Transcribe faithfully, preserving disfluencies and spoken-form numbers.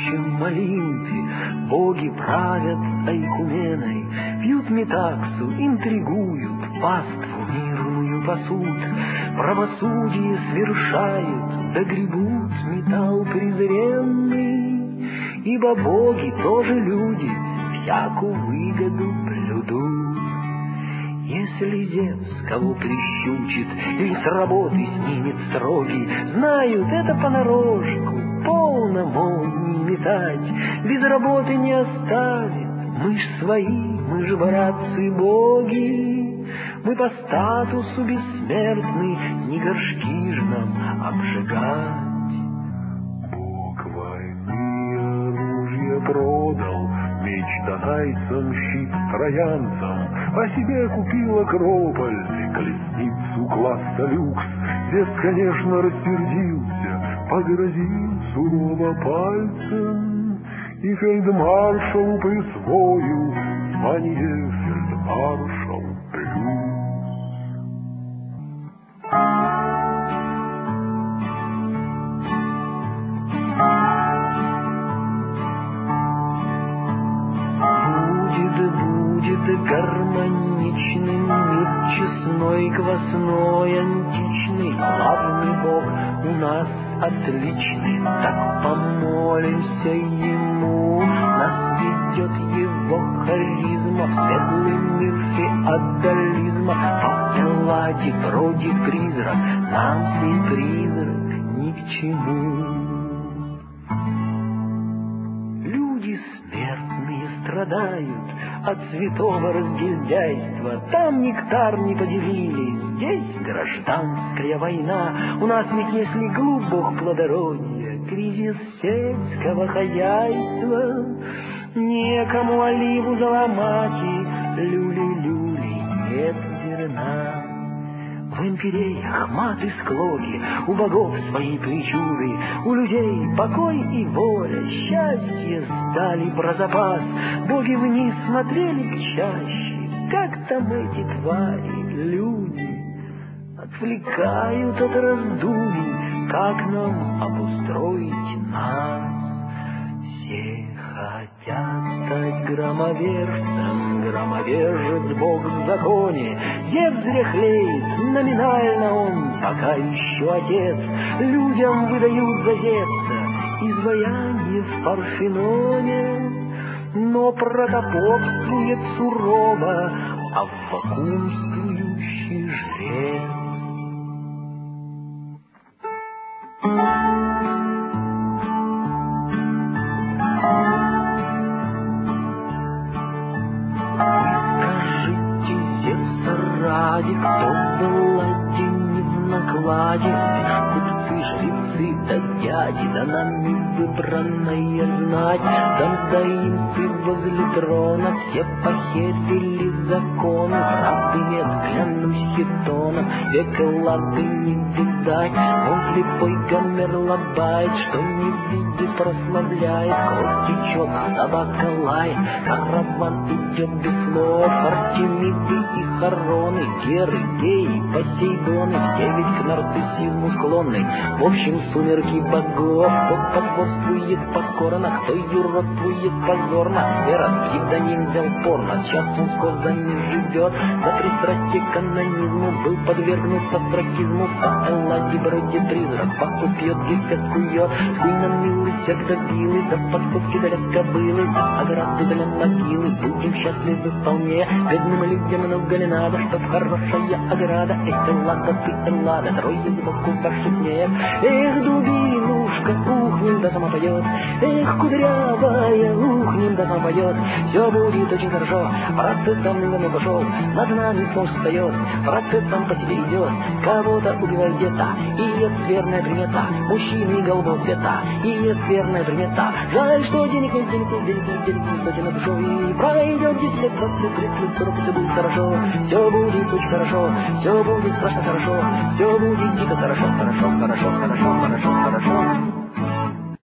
могучем Олимпе боги правят айкуменой, пьют метаксу, интригуют, паству мирную пасут, правосудие свершают, да гребут металл презренный, ибо боги тоже люди, всякую выгоду блюдут. Если Зевс кого прищучит или с работы снимет строгий, знают это понарошку, полно, мол, не метать, без работы не оставит. Мы ж свои, мы ж братцы-боги, мы по статусу бессмертны, не горшки ж нам обжигать. Бог войны оружие продал, меч донайцам, щит троянцам, а себе купил Акрополь, колесницу класса люкс. Зевс, конечно, рассердился, погрозил сурово пальцем, и фельдмаршалу присвоил звание фельдмаршал плюс. Гармоничный мир, честной, квасной, античный, главный бог у нас отличный. Так помолимся ему, нас ведет его харизма в светлый мир феодализма. По Элладе вроде призрак, нам сей призрак ни к чему. Люди смертные страдают от святого разгильдяйства. Там нектар не поделили, здесь гражданская война. У нас ведь если глубок плодородия, кризис сельского хозяйства. Некому оливу заломать и люли-люли нет зерна. В империях мат и склоки, у богов свои причуды, у людей покой и воля, счастье сдали про запас. Боги вниз смотрели к чаще, как там эти твари, люди, отвлекают от раздумий, как нам обустроить нас. Все хотят стать громовержцем, громовержец Бог в законе. Зевс дряхлеет, номинально он пока еще отец. Людям выдают за Зевса изваяние в Парфеноне, но протопопствует сурово, а вакуумствующий жрец. Ради, кто был один в накладе, лишь купцы, жрецы, да дяди, да нами выбранная знать, дондаимцы возле трона, все похерили законы, правды нет, клянусь хитоном, век Эллады не видать, он слепой Гомер лобает, что не видит, прославляет, кровь течет, собака лает, караван идет без слов, Артемиды и Хароны, Геры, Геи, Посейдоны, все ведь к нарциссизму склонны. В общем, сумерки богов, кто потворствует покорно, кто юродствует позорно. Вера, псевдоним взял порно, сейчас он скоро не живет. За пристрастие к канонизму был подвергнут астракизму. По Элладе бродит призрак, паху пьет, гифет кует. Хуй на милый, всегда билый, да подковки для кобылы, да ограды для могилы. Будем счастливы вполне, бедным людям много не надо, чтоб хорошая ограда. Эх, Эллада, ты Эллада, трое сбоку ваших нет. Эх, дубинушка, ухнем, да сама поет. Эх, кудрявая, ухнем, да сама поет. Все будет очень хорошо, процессом не пошел, над нами солнце встает, процессом по тебе идет, кого-то убивает где-то, и есть верная примета, мужчины голубого цвета, и есть верная примета. Жаль, что денег нет, денег нет, денег нет, денег нет, денег нет, душой, и пройдет десять лет, двадцать, тридцать, сорок, все будет хорошо, все будет очень хорошо, все будет страшно хорошо, все будет дико хорошо, хорошо, хорошо, хорошо, хорошо, хорошо.